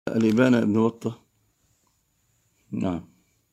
الإبانة ابن بطة. نعم،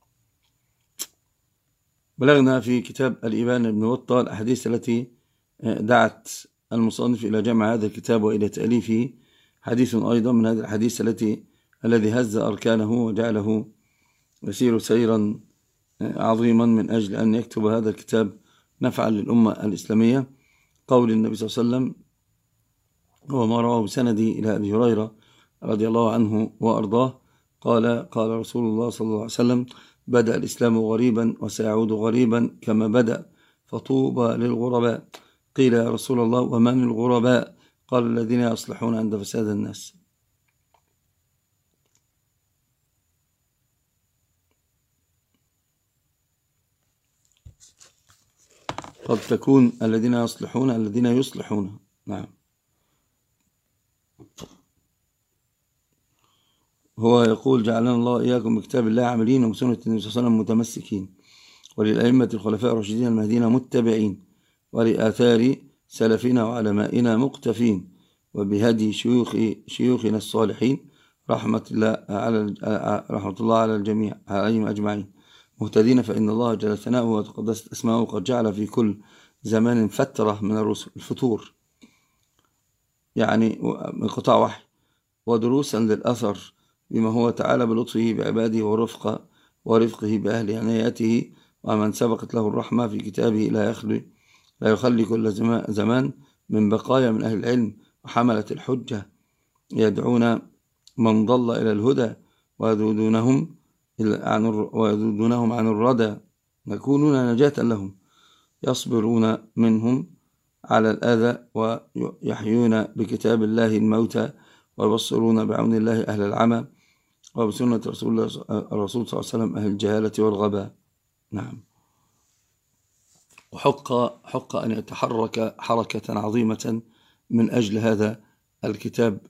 بلغنا في كتاب الإبانة ابن بطة الأحاديث التي دعت المصنف إلى جمع هذا الكتاب وإلى تأليفه. حديث أيضا من هذه الحديث الذي هز أركانه وجعله يسير سيرا عظيما من أجل أن يكتب هذا الكتاب نفعا للأمة الإسلامية. قول النبي صلى الله عليه وسلم وما رواه بسندي إلى أبي هريرة رضي الله عنه وأرضاه قال رسول الله صلى الله عليه وسلم: بدأ الإسلام غريبا وسيعود غريبا كما بدأ، فطوبى للغرباء. قيل يا رسول الله ومن الغرباء؟ قال الذين يصلحون عند فساد الناس. قد تكون الذين يصلحون الذين يصلحون. نعم، هو يقول: جعلنا الله إياكم بكتاب الله عاملين وبسنة النبي صلى الله عليه وسلم متمسكين، وللأئمة الخلفاء الراشدين المهديين متبعين، ولآثار سلفنا وعلمائنا مقتفين، وبهدي شيوخنا الصالحين رحمة الله على الجميع عليهم أجمعين مهتدين. فإن الله جل ثناؤه وتقدست أسماؤه قد جعل في كل زمان فترة من الرسل الفتور، يعني انقطاع وحي، ودروسا للأثر بما هو تعالى بلطفه بعباده ورفقه بأهل عنايته، ومن سبقت له الرحمة في كتابه لا يخلي كل زمان من بقايا من أهل العلم وحملة الحجة يدعون من ضل إلى الهدى ويذودونهم عن الردى، يكونون نجاة لهم، يصبرون منهم على الأذى، ويحيون بكتاب الله الموتى، ويبصرون بعون الله أهل العمى، وبسنة الرسول صلى الله عليه وسلم أهل الجهالة والغباء. نعم، وحق أن يتحرك حركة عظيمة من أجل هذا الكتاب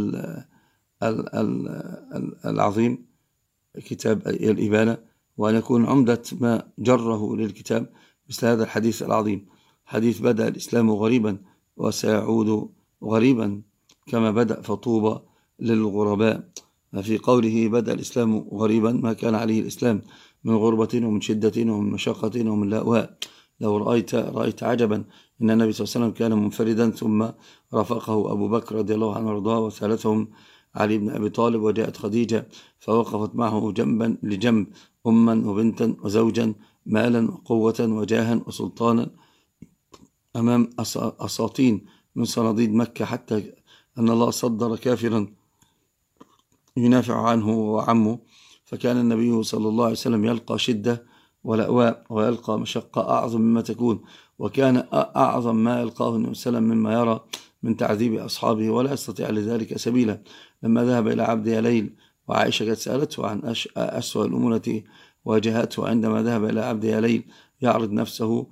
العظيم، كتاب الإبانة، وأن يكون عمدة ما جره للكتاب مثل هذا الحديث العظيم، حديث بدأ الإسلام غريبا وسيعود غريبا كما بدأ، فطوبى للغرباء. في قوله بدأ الإسلام غريبا ما كان عليه الإسلام من غربة ومن شدة ومن مشقة ومن لأواء. لو رأيت عجبا، إن النبي صلى الله عليه وسلم كان منفردا، ثم رافقه أبو بكر رضي الله عنه وارضاه، وثالثهم علي بن أبي طالب، وجاءت خديجة فوقفت معه جنبا لجنب، أما وبنتا وزوجا، مالا وقوة وجاها وسلطانا، أمام أساطين من صناديد مكة، حتى أن الله صدر كافرا ينافع عنه وعمه. فكان النبي صلى الله عليه وسلم يلقى شدة ولأواء ويلقى مشقة أعظم مما تكون، وكان أعظم ما يلقاه النبي صلى الله عليه وسلم مما يرى من تعذيب أصحابه، ولا يستطيع لذلك سبيلا. لما ذهب إلى عبد يليل، وعائشة قد سألته عن أسوأ الأمور التي واجهته عندما ذهب إلى عبد يليل يعرض نفسه،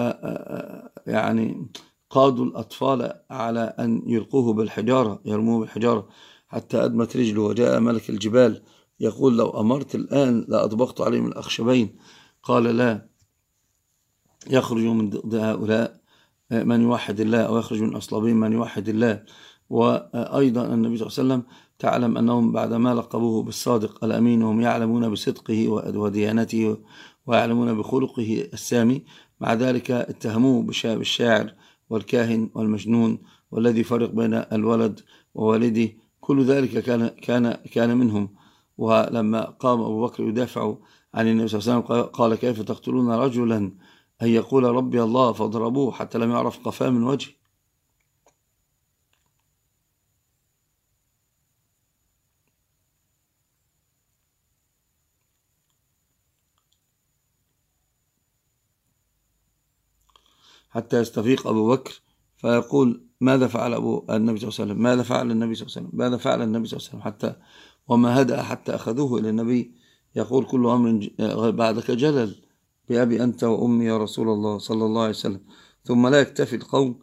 يعني قادوا الأطفال على أن يلقوه بالحجارة، يرموه بالحجارة حتى أدمت رجله، وجاء ملك الجبال يقول: لو أمرت الآن لأطبقت عليهم الأخشبين. قال: لا، يخرج من ضد هؤلاء من يوحد الله، أو يخرج من أصلابهم من يوحد الله. وأيضا النبي صلى الله عليه وسلم تعلم أنهم بعدما لقبوه بالصادق الأمين، وهم يعلمون بصدقه وديانته ويعلمون بخلقه السامي، مع ذلك اتهموه بالشاعر والكاهن والمجنون والذي فرق بين الولد ووالده. كل ذلك كان منهم. ولما قام أبو بكر يدافع عن النبي صلى الله عليه وسلم قال: كيف تقتلون رجلا أن يقول ربي الله؟ فاضربوه حتى لم يعرف قفاه من وجهه. حتى يستفيق أبو بكر فيقول: ماذا فعل النبي صلى الله عليه وسلم؟ ماذا فعل النبي صلى الله عليه وسلم؟ ماذا فعل النبي صلى الله عليه وسلم؟ حتى وما هدأ حتى أخذوه إلى النبي، يقول: كل أمر بعدك جلل، بأبي أنت وأمي يا رسول الله صلى الله عليه وسلم. ثم لا يكتفي القوم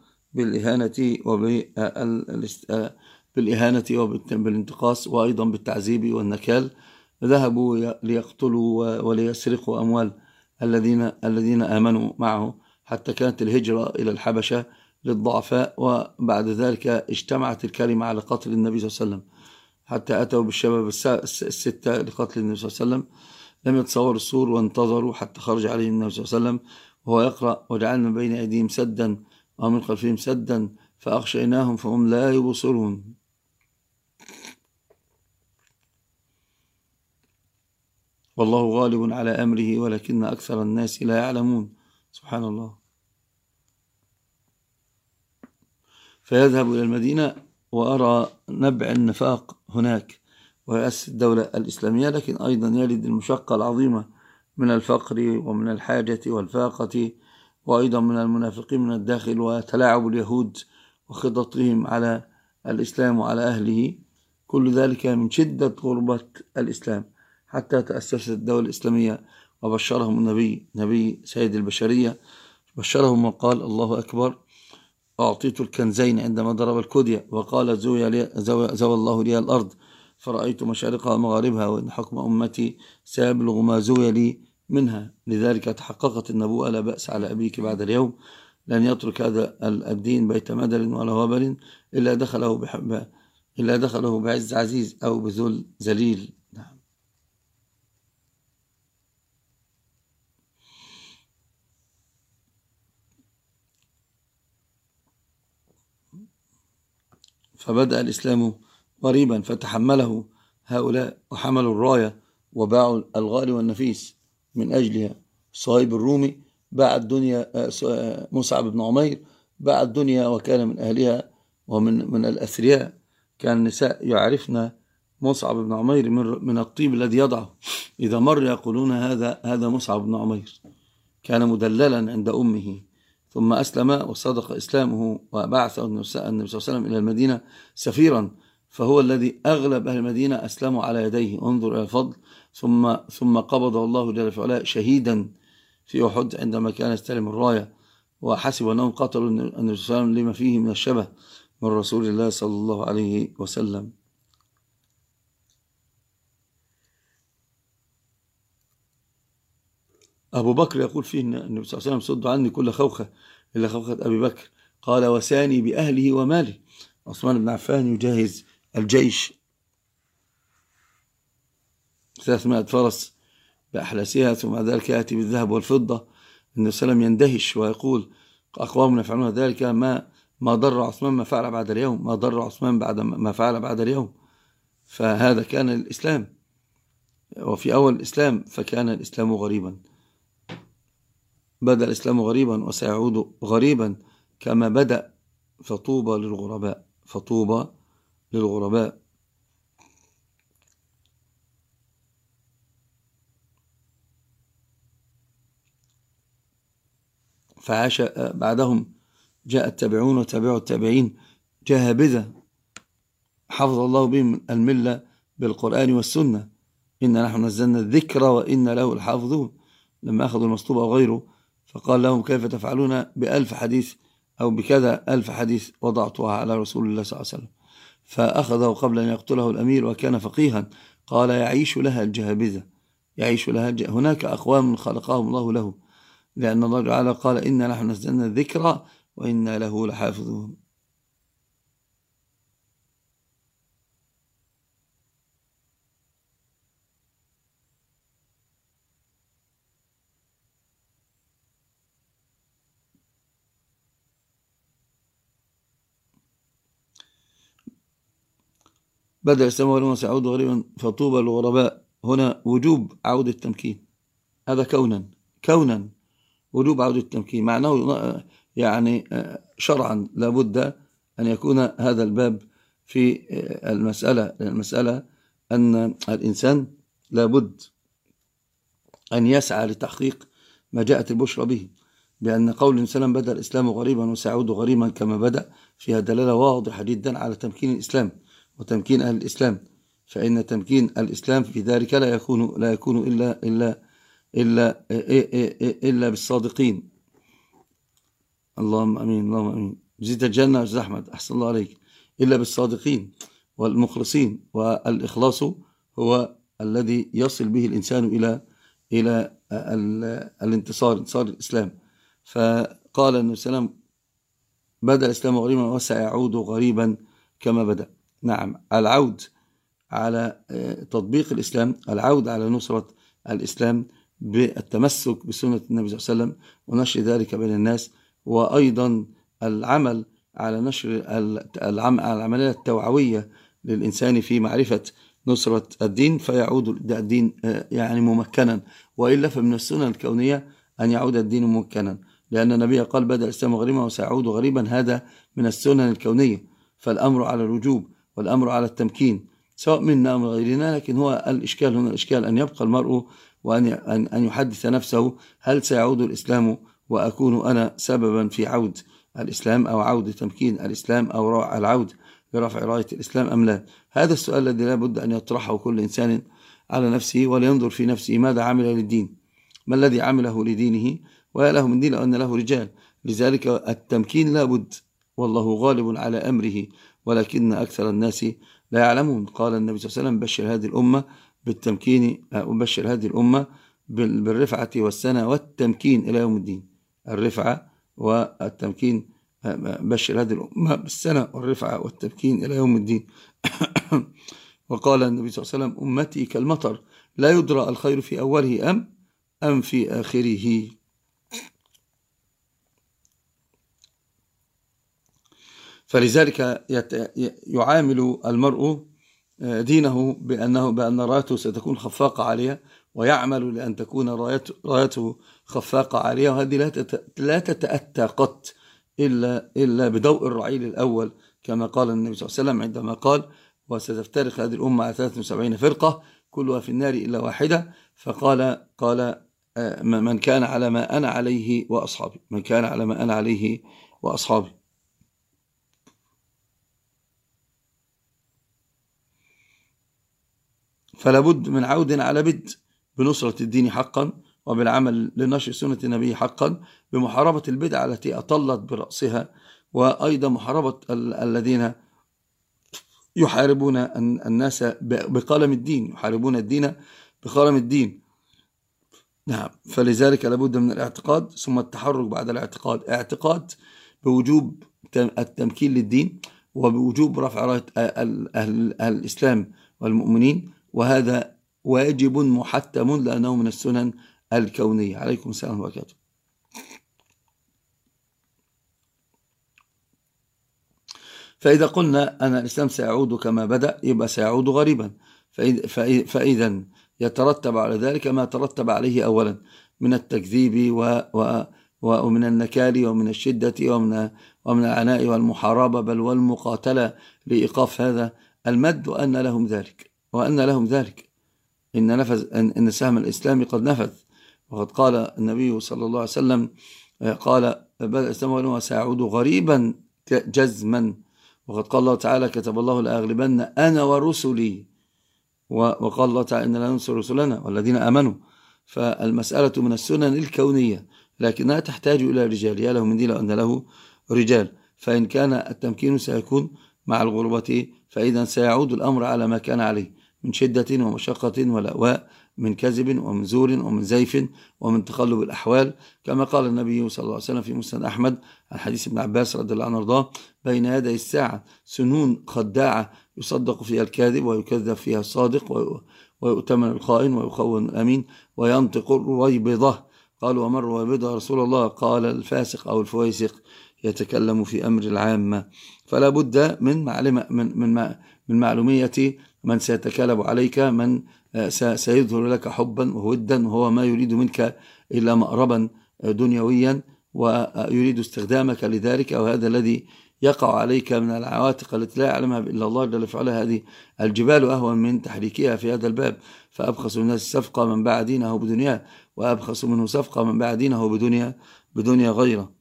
بالإهانة وبالانتقاص، وأيضا بالتعذيب والنكال. ذهبوا ليقتلوا وليسرقوا أموال الذين آمنوا معه، حتى كانت الهجرة إلى الحبشة للضعفاء، وبعد ذلك اجتمعت الكلمة على قتل النبي صلى الله عليه وسلم، حتى أتوا بالشباب الستة لقتل النبي صلى الله عليه وسلم. لم يتصور السور وانتظروا حتى خرج عليهم النبي صلى الله عليه وسلم وهو يقرأ: وجعلنا بين أيديهم سدا ومن خلفهم سدا فأغشيناهم فهم لا يبصرون. والله غالب على أمره ولكن أكثر الناس لا يعلمون. سبحان الله. فيذهب إلى المدينة وأرى نبع النفاق هناك ويأسس الدولة الإسلامية، لكن أيضا يلد المشقة العظيمة من الفقر ومن الحاجة والفاقة، وأيضا من المنافقين من الداخل، وتلاعب اليهود وخططهم على الإسلام وعلى أهله. كل ذلك من شدة غربة الإسلام حتى تأسست الدولة الإسلامية. وبشرهم النبي، نبي سيد البشرية، بشرهم وقال: الله أكبر، أعطيت الكنزين عندما ضرب الكدية، وقال: زوى الله لي الأرض فرأيت مشارقها ومغاربها، وإن حكم أمتي سيبلغ ما زوي لي منها. لذلك تحققت النبوءة: لا بأس على أبيك بعد اليوم، لن يترك هذا الدين بيت مدر ولا وبر إلا دخله بعز عزيز أو بذل ذليل. فبدأ الإسلام غريبا فتحمله هؤلاء وحملوا الراية وباعوا الغالي والنفيس من أجلها. صهيب الرومي باع الدنيا، مصعب بن عمير باع الدنيا وكان من أهلها ومن الأثرياء. كان النساء يعرفن مصعب بن عمير من الطيب الذي يضعه، إذا مر يقولون هذا مصعب بن عمير. كان مدللا عند أمه، ثم أسلم وصدق إسلامه وبعثه النبي صلى الله عليه وسلم إلى المدينة سفيرا، فهو الذي أغلب أهل المدينة أسلموا على يديه. انظر إلى الفضل. ثم قبضه الله جل في علاه شهيدا في أحد عندما كان يستلم الراية، وحسب أنهم قتلوا النبي صلى الله عليه وسلم لما فيه من الشبه من رسول الله صلى الله عليه وسلم. أبو بكر يقول فيه النبي صلى الله عليه وسلم: صدوا عني كل خوخة إلا خوخة أبي بكر. قال: وساني بأهله وماله. عثمان بن عفان يجهز الجيش 300 فرس بأحلاسها، ثم ذلك يأتي بالذهب والفضة. النبي صلى الله عليه وسلم يندهش ويقول: أقوام يفعلون ذلك ما ضر عثمان ما فعل بعد اليوم، ما ضر عثمان بعد ما فعل بعد اليوم. فهذا كان الإسلام، وفي أول الإسلام فكان الإسلام غريبا. بدأ الإسلام غريبا وسيعود غريبا كما بدأ. فطوبى للغرباء، فطوبى للغرباء. فعاش بعدهم، جاء التابعون وتابعوا التابعين جاهبذة حفظ الله بهم الملة بالقرآن والسنة. إن نحن نزلنا الذكر وإن له الحافظون. لما أخذوا المصطوب أو غيره فقال لهم: كيف تفعلون ب1000 حديث أو بكذا 1000 حديث وضعتها على رسول الله صلى الله عليه وسلم؟ فأخذه قبل أن يقتله الأمير وكان فقيها. قال: يعيش لها الجهابذة، يعيش لها هناك أقوام خلقهم الله له، لأن الله تعالى قال: إنا نحن نزلنا الذكر وإنا له لحافظون. بدأ الإسلام غريبا وسيعود غريبا فطوبى للغرباء. هنا وجوب عودة التمكين، هذا كونا وجوب عودة التمكين، معناه يعني شرعا لابد أن يكون هذا الباب في المسألة أن الإنسان لابد أن يسعى لتحقيق ما جاءت البشرى به، بأن قول الإنسان: بدأ الإسلام غريبا وسيعود غريبا كما بدأ، فيها دلالة واضحة جدا على تمكين الإسلام وتمكين أهل الإسلام. فإن تمكين الإسلام في ذلك لا يكون إلا بالصادقين. اللهم أمين، اللهم أمين. جزيت الجنة يا أستاذ أحمد، أحسن الله عليك. إلا بالصادقين والمخلصين، والإخلاص هو الذي يصل به الإنسان إلى الانتصار، انتصار الإسلام. فقال النبي صلى الله عليه وسلم: بدأ الإسلام غريبا وسيعود غريبا كما بدأ. نعم، العود على تطبيق الإسلام، العودة على نصرة الإسلام بالتمسك بسنة النبي صلى الله عليه وسلم ونشر ذلك بين الناس، وأيضا العمل على نشر العملية التوعوية للإنسان في معرفة نصرة الدين، فيعود الدين يعني ممكنا، وإلا فمن السنة الكونية أن يعود الدين ممكنا، لأن النبي قال بدأ الإسلام غريبا وسيعود غريبا، هذا من السنن الكونية. فالأمر على الوجوب والأمر على التمكين سواء منا أو غيرنا، لكن هو الإشكال هنا الإشكال أن يبقى المرء وأن يحدث نفسه هل سيعود الإسلام وأكون أنا سببا في عود الإسلام أو عود تمكين الإسلام أو العود لرفع راية الإسلام أم لا؟ هذا السؤال الذي لا بد أن يطرحه كل إنسان على نفسه، ولينظر في نفسه ماذا عمل للدين، ما الذي عمله لدينه، ويا له من دين لو أن له رجال. لذلك التمكين لا بد، والله غالب على أمره ولكن أكثر الناس لا يعلمون. قال النبي صلى الله عليه وسلم بشر هذه الأمة بالتمكين، وبشر هذه الأمة بالرفعة والسنة والتمكين إلى يوم الدين. الرفعة والتمكين، بشر هذه الأمة بالسنة والرفعة والتمكين إلى يوم الدين. وقال النبي صلى الله عليه وسلم أمتي كالمطر لا يدرى الخير في أوله أم في آخره. فلذلك يعامل المرء دينه بأن رايته ستكون خفاقة عالية، ويعمل لأن تكون رايته خفاقة عالية، وهذه لا تتأتى قط إلا بضوء الرعيل الأول، كما قال النبي صلى الله عليه وسلم عندما قال وستفترق هذه الأمة على 73 فرقة كلها في النار إلا واحدة، فقال من كان على ما أنا عليه وأصحابي، من كان على ما أنا عليه وأصحابي. فلا بد من عود على بدء بنصرة الدين حقا، وبالعمل لنشر سنة النبي حقا، بمحاربة البدع التي أطلت برأسها، وأيضا محاربة الذين يحاربون الناس بقلم الدين، يحاربون الدين بقلم الدين. نعم، فلذلك لابد من الاعتقاد ثم التحرك بعد الاعتقاد، اعتقاد بوجوب التمكين للدين وبوجوب رفع راية الإسلام والمؤمنين، وهذا واجب محتم لأنه من السنن الكونية. عليكم السلام وبركاته. فإذا قلنا أن الإسلام سيعود كما بدأ يبقى سيعود غريبا، فإذا يترتب على ذلك ما ترتب عليه أولا من التكذيب ومن النكال ومن الشدة ومن العناء والمحاربة بل والمقاتلة لإيقاف هذا المد، وأن لهم ذلك إن سهم الإسلام قد نفذ. وقد قال النبي صلى الله عليه وسلم قال بدأ الإسلام وسيعود غريبا جزما، وقد قال الله تعالى كتب الله لأغلبن أنا ورسلي، وقال الله تعالى إن لا ننصر رسلنا والذين آمنوا. فالمسألة من السنن الكونية لكنها تحتاج إلى رجال، يا له من دين لو أن له رجال. فإن كان التمكين سيكون مع الغربة فإذا سيعود الأمر على ما كان عليه من شدة ومشقة ولأواء، من كذب ومن زور ومن زيف ومن تقلب الأحوال، كما قال النبي صلى الله عليه وسلم في مسند أحمد عن حديث ابن عباس رضي الله عنه وارضاه بين يدي الساعة سنون خداعة يصدق فيها الكاذب ويكذب فيها الصادق، ويؤتمن الخائن ويخون الأمين وينطق الرويبضة. قالوا وما الرويبضة يا رسول الله؟ قال الفاسق أو الفويسق يتكلم في أمر العامة. فلا بد من معلومية من سيتكالب عليك، من سيظهر لك حبا وودا، وهو ما يريد منك إلا مأربا دنيويا ويريد استخدامك لذلك، وهذا الذي يقع عليك من العواتق التي لا يعلمها إلا الله جل وعلا. هذه الجبال أهون من تحريكها في هذا الباب، فأبخس الناس صفقة من باع دينه بدنياه، وأبخس منه صفقة من باع دينه بدنيا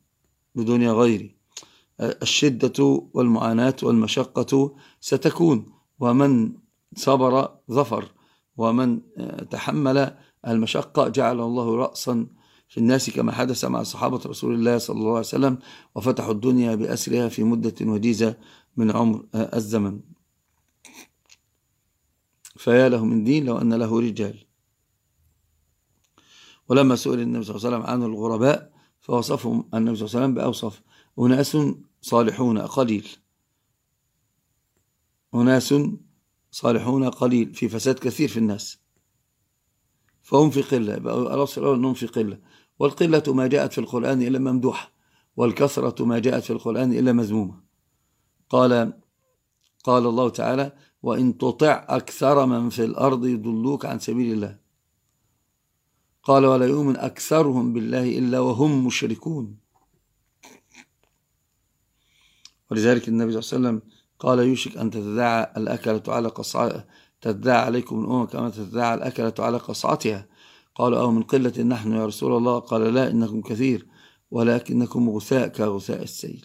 غيره. الشدة والمعاناة والمشقة ستكون، ومن صبر ظفر، ومن تحمل المشقة جعل الله رأسا في الناس، كما حدث مع صحابة رسول الله صلى الله عليه وسلم، وفتحوا الدنيا بأسرها في مدة وجيزة من عمر الزمن. فيا له من دين لو أن له رجال. ولما سئل النبي صلى الله عليه وسلم عن الغرباء فوصفهم النبي صلى الله عليه وسلم بأوصف: أناس صالحون قليل، أناس صالحون قليل، في فساد كثير في الناس، فهم في قلة. الوصف الأول أنهم في قلة، والقلة ما جاءت في القرآن إلا ممدوحة، والكثرة ما جاءت في القرآن إلا مذمومة. قال الله تعالى: وإن تطع أكثر من في الأرض يضلوك عن سبيل الله. قال: ولا يؤمن أكثرهم بالله إلا وهم مشركون. ولذلك النبي صلى الله عليه وسلم قال: يوشك أن تتداعى الأكلة على قصعتها، تتداعى عليكم الأمم كما تتداعى الأكلة على قصعتها. قالوا: أو من قلة نحن يا رسول الله؟ قال: لا، إنكم كثير ولكنكم غثاء كغثاء السيل.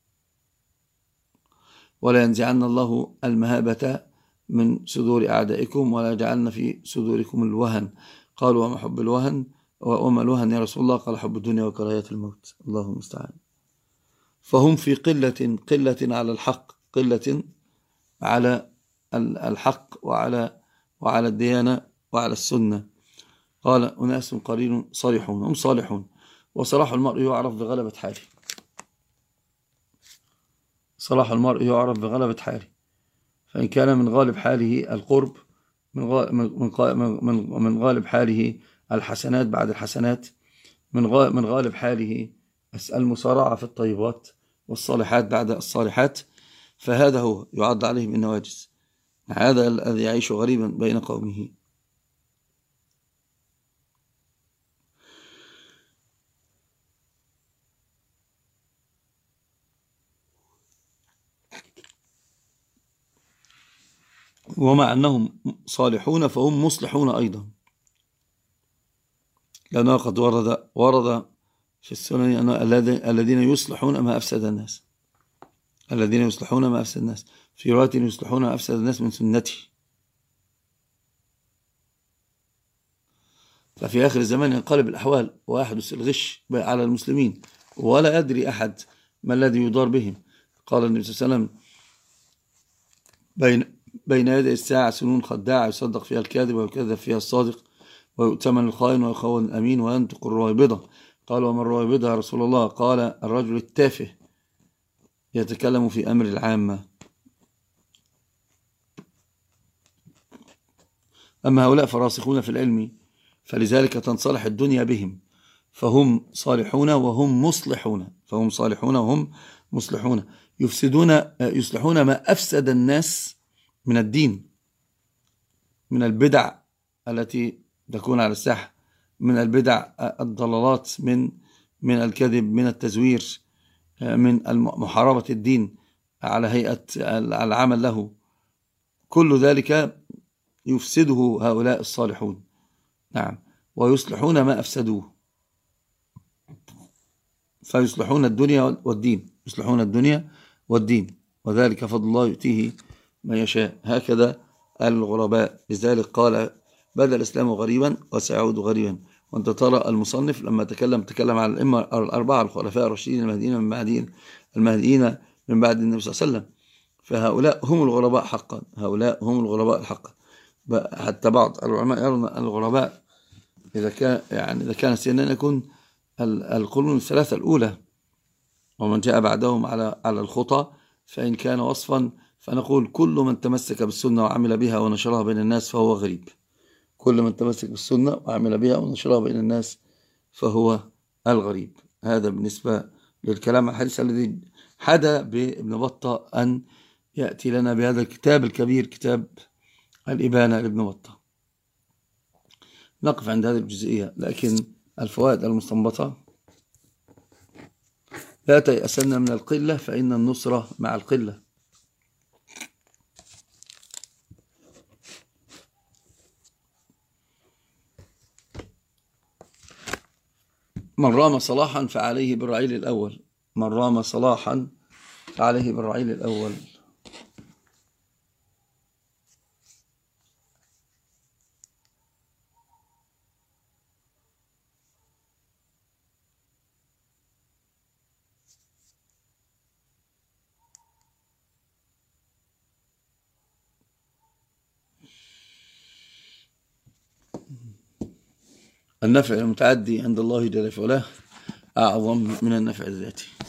ولا ينزعن الله المهابة من صدور أعدائكم ولا يجعلن في صدوركم الوهن. قالوا: وما حب الوهن؟ وما الوهن يا رسول الله؟ قال: حب الدنيا وكراهية الموت. الله المستعان. فهم في قلة على الحق، قلة على الحق وعلى الديانة وعلى السنة. قال: أناس قليل صالحون، هم صالحون، وصلاح المرء يعرف بغلبة حاله. صلاح المرء يعرف بغلبة حاله، فإن كان من غالب حاله القرب، من غالب حاله الحسنات بعد الحسنات، من غالب حاله المسارعة في الطيبات والصالحات بعد الصالحات، فهذا هو يعد عليه بالنواجس. هذا الذي يعيش غريبا بين قومه. ومع أنهم صالحون فهم مصلحون أيضا، لأنه قد ورد في السنن أن الذين يصلحون ما أفسد الناس، الذين يصلحون ما أفسد الناس، في رواية يصلحون ما أفسد الناس من سنتي. ففي آخر الزمان ينقلب الأحوال ويحدث الغش على المسلمين ولا يدري أحد ما الذي يدار بهم. قال النبي صلى الله عليه وسلم: بين يدي الساعة سنون خداعة يصدق فيها الكاذب ويكذب فيها الصادق، ويؤتمن الخائن ويخون الأمين وينطق الرويبضة. قال: وما الرويبضة يا رسول الله؟ قال: الرجل التافه يتكلم في أمر العامة. أما هؤلاء فراسخون في العلم، فلذلك تنصلح الدنيا بهم، فهم صالحون وهم مصلحون، فهم صالحون وهم مصلحون، يصلحون ما أفسد الناس من الدين، من البدع التي تكون على الساحة، من البدع الضلالات، من الكذب، من التزوير، من محاربة الدين على هيئة العمل له. كل ذلك يفسده هؤلاء الصالحون. نعم، ويصلحون ما أفسدوه، فيصلحون الدنيا والدين، يصلحون الدنيا والدين، وذلك فضل الله يؤتيه من يشاء. هكذا الغرباء. لذلك قال: بدأ الإسلام غريبا وسيعود غريبا. وأنت ترى المصنف لما تكلم عن الأئمة الأربعة الخلفاء الراشدين المهديين من بعد النبي صلى الله عليه وسلم، فهؤلاء هم الغرباء حقا، هؤلاء هم الغرباء حقا. حتى بعض العلماء يرون الغرباء إذا كان سنا يكون القرون الثلاثة الأولى ومن جاء بعدهم على الخطى. فإن كان وصفا فنقول: كل من تمسك بالسنة وعمل بها ونشرها بين الناس فهو غريب. كل من تمسك بالسنة وعمل بها ونشرها بين الناس فهو الغريب. هذا بالنسبة للكلام عن الحديث الذي حدا بابن بطة أن يأتي لنا بهذا الكتاب الكبير، كتاب الإبانة لابن بطة. نقف عند هذه الجزئية، لكن الفوائد المستنبطة: لا تيأسن من القلة فإن النصرة مع القلة. من رام صلاحا فعليه بالرعيل الأول، من رام صلاحا فعليه بالرعيل الأول. النفع المتعدي عند الله جل وعلا أعظم من النفع الذاتي.